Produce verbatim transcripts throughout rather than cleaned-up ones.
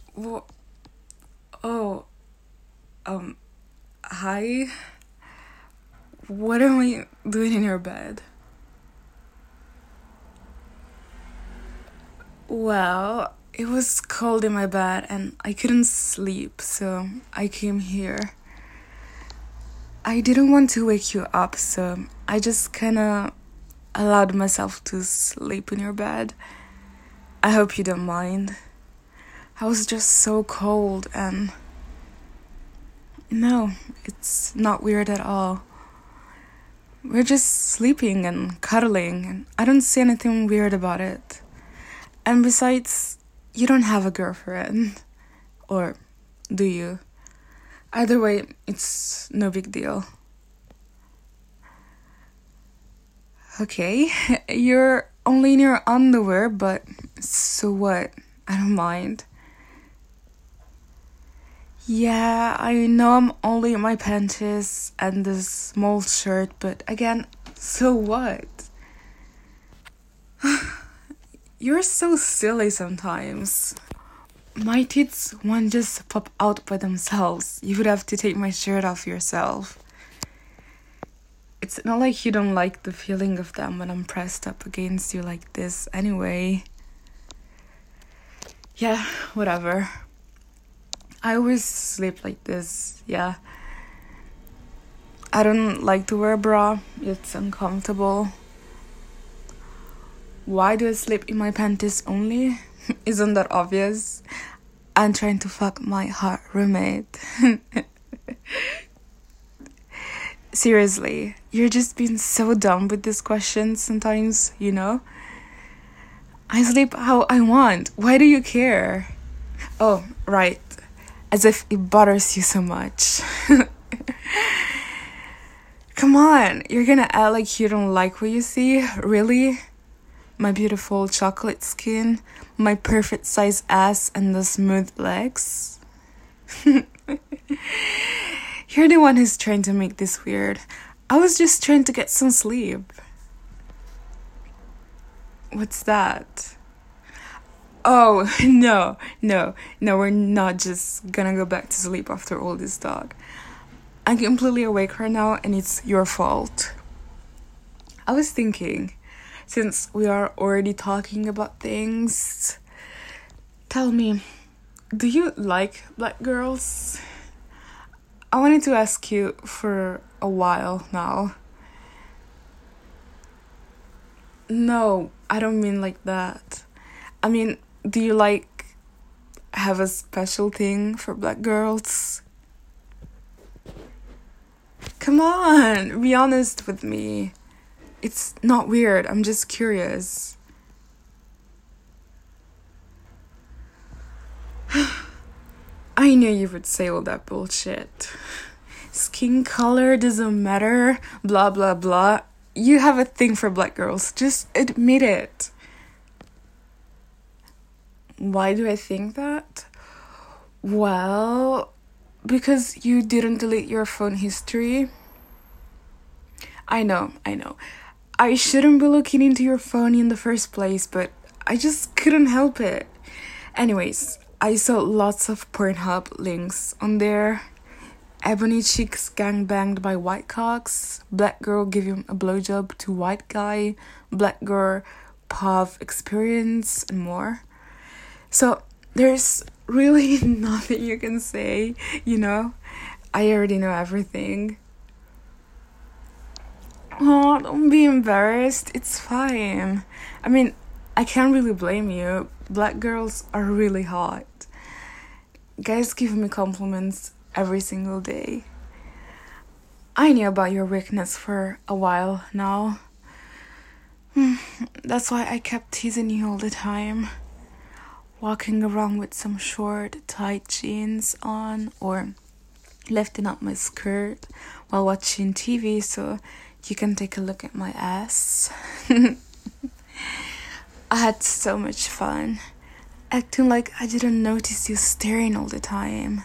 Wha oh, um, hi. What am I doing in your bed? Well, it was cold in my bed and I couldn't sleep, so I came here. I didn't want to wake you up, so I just kinda allowed myself to sleep in your bed. I hope you don't mind. I was just so cold and no, it's not weird at all. We're just sleeping and cuddling, and I don't see anything weird about it. And besides, you don't have a girlfriend. Or do you? Either way, it's no big deal. Okay, you're only in your underwear, but so what? I don't mind. Yeah, I know I'm only in my panties and this small shirt, but again, so what? You're so silly sometimes. My tits won't just pop out by themselves. You would have to take my shirt off yourself. It's not like you don't like the feeling of them when I'm pressed up against you like this anyway. Yeah, whatever. I always sleep like this, yeah. I don't like to wear a bra. It's uncomfortable. Why do I sleep in my panties only? Isn't that obvious? I'm trying to fuck my hot roommate. Seriously, you're just being so dumb with these questions sometimes, you know? I sleep how I want. Why do you care? Oh, right. As if it bothers you so much. Come on, you're gonna act like you don't like what you see? Really? My beautiful chocolate skin, my perfect size ass, and the smooth legs? You're the one who's trying to make this weird. I was just trying to get some sleep. What's that? Oh, no, no, no, we're not just gonna go back to sleep after all this talk. I'm completely awake right now and it's your fault. I was thinking, since we are already talking about things, tell me, do you like black girls? I wanted to ask you for a while now. No, I don't mean like that. I mean, do you like have a special thing for black girls? Come on, be honest with me. It's not weird, I'm just curious. I knew you would say all that bullshit. Skin color doesn't matter, blah blah blah. You have a thing for black girls, just admit it. Why do I think that? Well, because you didn't delete your phone history. I know, I know. I shouldn't be looking into your phone in the first place, but I just couldn't help it. Anyways, I saw lots of Pornhub links on there. Ebony chicks gangbanged by white cocks. Black girl giving a blowjob to white guy. Black girl puff experience and more. So there's really nothing you can say, you know? I already know everything. Oh, don't be embarrassed. It's fine. I mean, I can't really blame you. Black girls are really hot. Guys give me compliments every single day. I knew about your weakness for a while now. That's why I kept teasing you all the time. Walking around with some short, tight jeans on, or lifting up my skirt while watching T V so you can take a look at my ass. I had so much fun, acting like I didn't notice you staring all the time.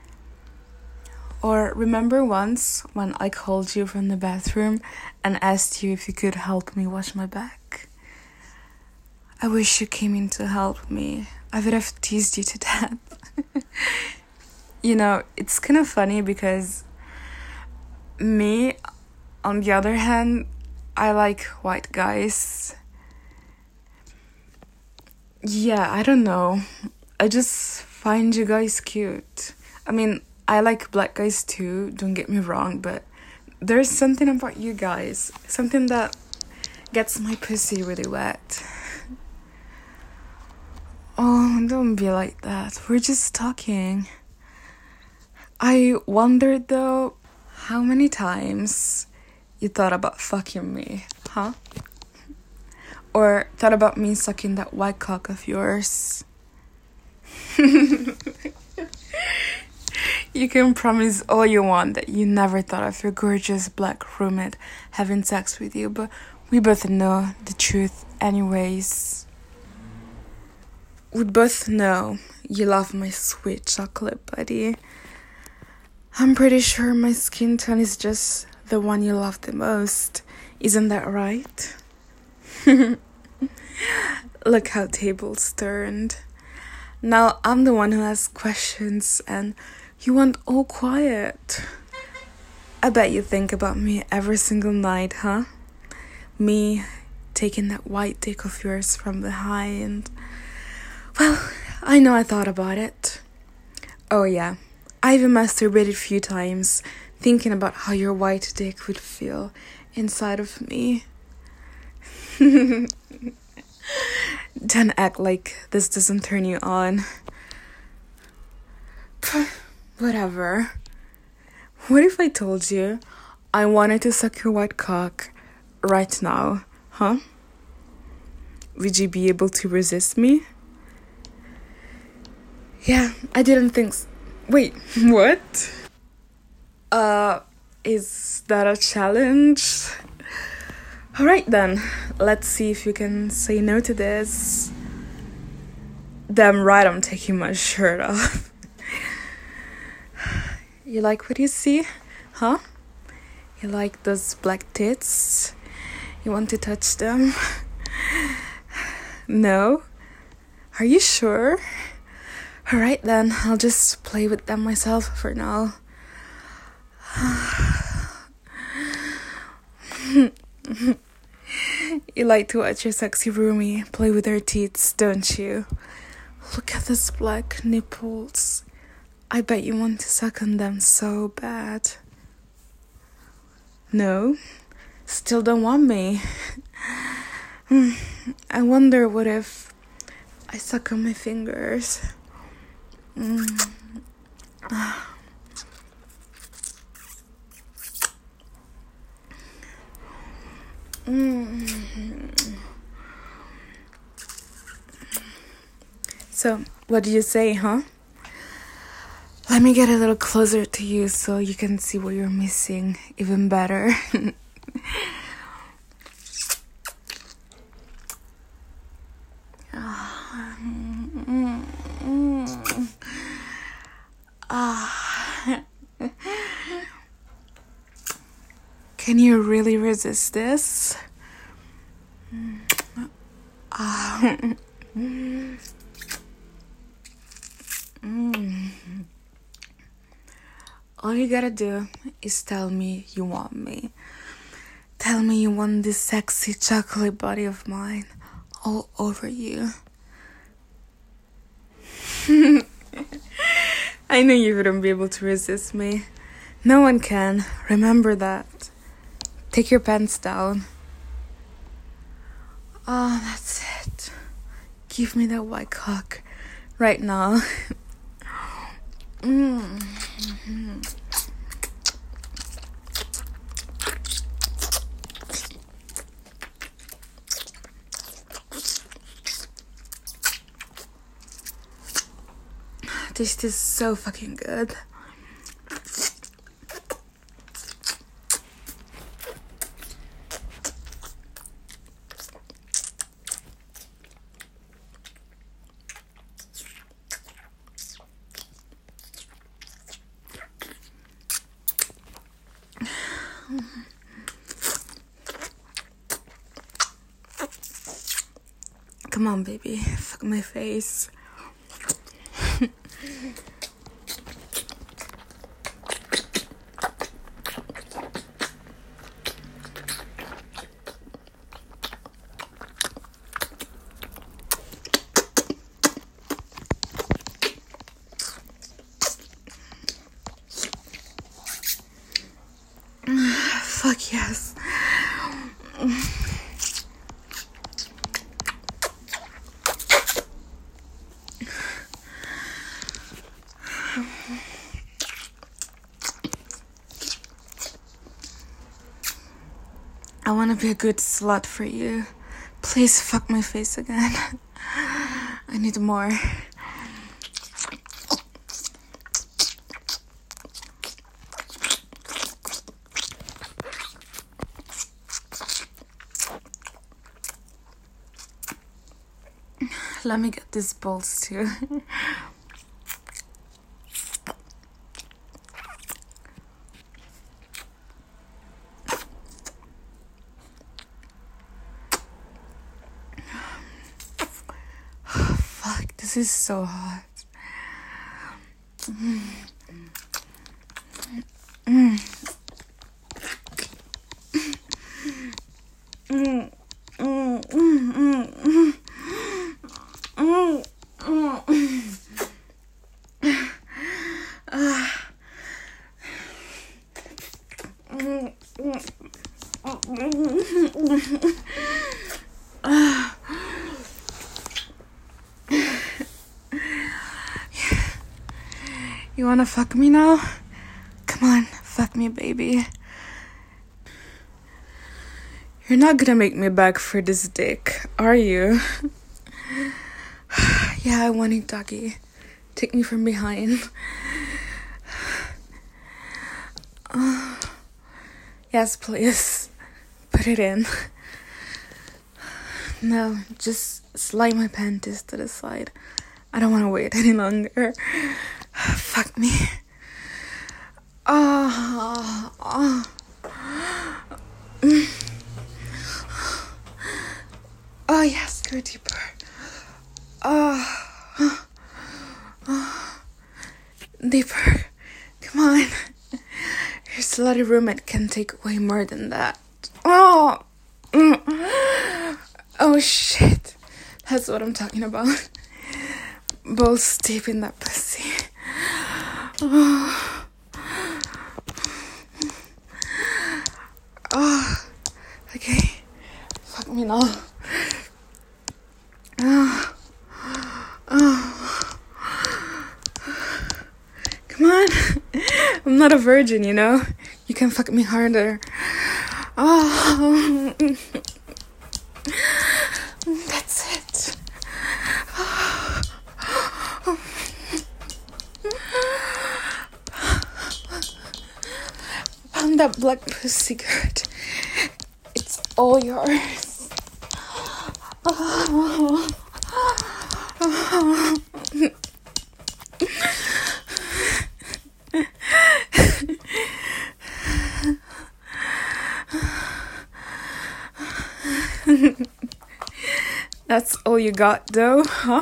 Or remember once when I called you from the bathroom and asked you if you could help me wash my back? I wish you came in to help me. I would have teased you to death. You know, it's kind of funny because me, on the other hand, I like white guys. Yeah, I don't know. I just find you guys cute. I mean, I like black guys too, don't get me wrong, but there's something about you guys, something that gets my pussy really wet. Oh, don't be like that. We're just talking. I wondered though, how many times you thought about fucking me, huh? Or thought about me sucking that white cock of yours. You can promise all you want that you never thought of your gorgeous black roommate having sex with you, but we both know the truth anyways. We both know you love my sweet chocolate buddy. I'm pretty sure my skin tone is just the one you love the most. Isn't that right? Look how tables turned. Now I'm the one who asks questions and you want all quiet. I bet you think about me every single night, huh? Me taking that white dick of yours from behind. Well, I know I thought about it. Oh yeah, I even masturbated a few times thinking about how your white dick would feel inside of me. Don't act like this doesn't turn you on. Whatever. What if I told you I wanted to suck your white cock right now, huh? Would you be able to resist me? Yeah, I didn't think so. Wait, what? Uh, is that a challenge? Alright then, let's see if you can say no to this. Damn right I'm taking my shirt off. You like what you see, huh? You like those black tits? You want to touch them? No? Are you sure? Alright then, I'll just play with them myself for now. You like to watch your sexy roomie play with her teats, don't you? Look at those black nipples. I bet you want to suck on them so bad. No? Still don't want me? I wonder what if I suck on my fingers. Mm. Mm. So, what do you say, huh? Let me get a little closer to you so you can see what you're missing even better. Can you really resist this? Mm. All you gotta do is tell me you want me. Tell me you want this sexy chocolate body of mine all over you. I knew you wouldn't be able to resist me. No one can. Remember that. Take your pants down. Oh, that's it. Give me that white cock right now. mm. Mm-hmm. This is so fucking good. Come on, baby. Fuck my face. Yes. I want to be a good slut for you. Please fuck my face again. I need more. Let me get these balls too. Fuck, this is so hot. Mm. Mm. Mm. Mm. Mm. Mm. Mm, mm, uh, mm, mm, uh, you wanna fuck me now? Come on, fuck me, baby. You're not gonna make me beg for this dick, are you? Yeah, I want it, doggy. Take me from behind. Uh, yes, please. Put it in. No, just slide my panties to the side. I don't want to wait any longer. Fuck me. Oh, oh. Oh, yes, go deeper. Oh, oh, oh, deeper. Come on. Your slutty roommate can take way more than that. Oh, mm. Oh shit. That's what I'm talking about. Balls deep in that pussy. Oh, oh. Okay. Fuck me now. Oh. Oh. Come on. I'm not a virgin, you know? You can fuck me harder. Oh. That's it. Oh. Pound that black pussy good. It's all yours. Oh. Oh. That's all you got, though, huh?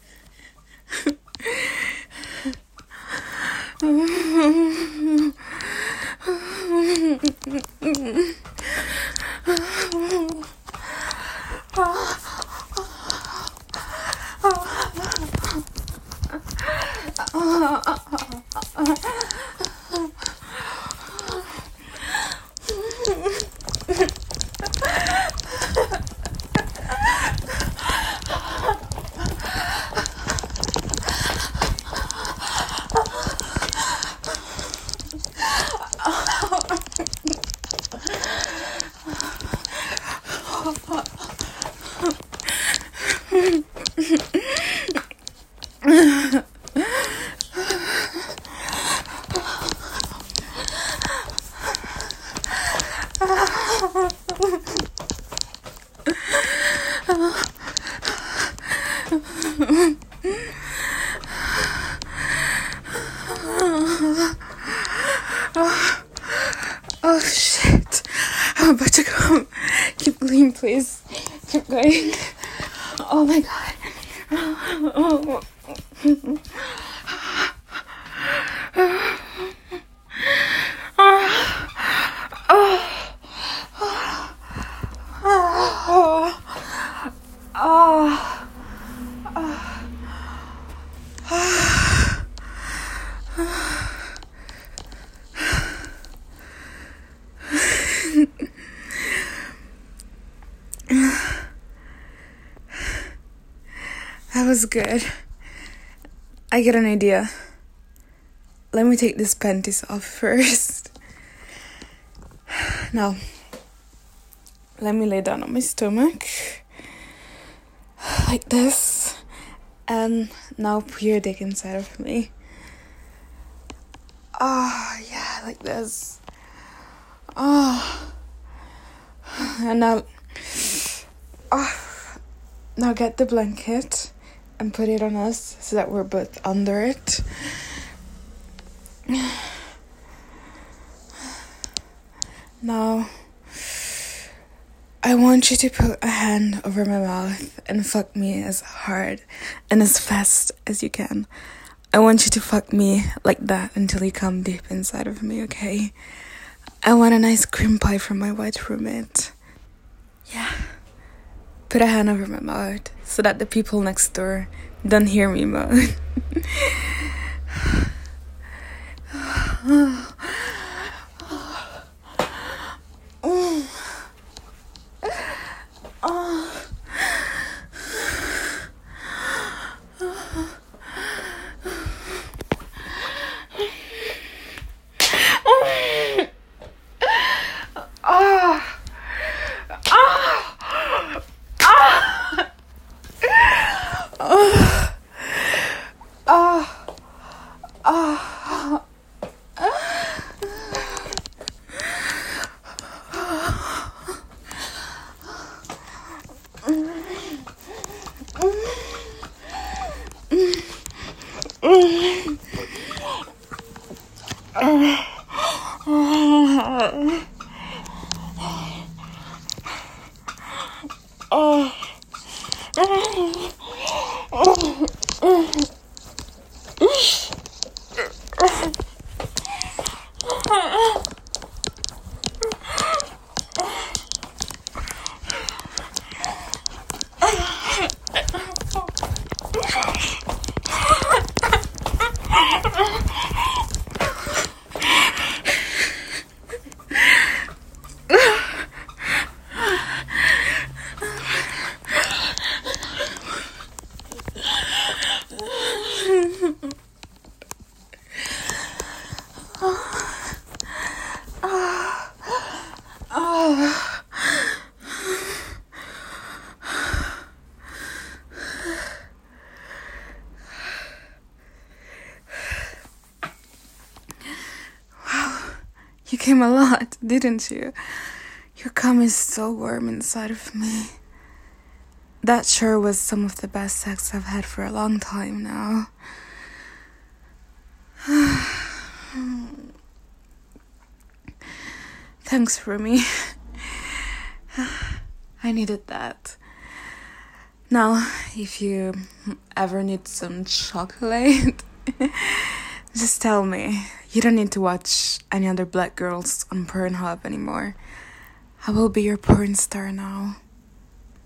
Oh shit. I'm about to come. Keep going, please. Keep going. Oh my god. Oh. Oh. That was good. I get an idea. Let me take these panties off first. Now, let me lay down on my stomach. Like this. And now put your dick inside of me. Oh, yeah, like this. Oh. And now... Oh. Now get the blanket and put it on us so that we're both under it. Now, I want you to put a hand over my mouth and fuck me as hard and as fast as you can. I want you to fuck me like that until you come deep inside of me, okay? I want a nice cream pie from my white roommate. Yeah. Put a hand over my mouth so that the people next door don't hear me moan. You came a lot, didn't you? Your cum is so warm inside of me. That sure was some of the best sex I've had for a long time now. Thanks, Rumi. I needed that. Now, if you ever need some chocolate, just tell me. You don't need to watch any other black girls on Pornhub anymore. I will be your porn star now.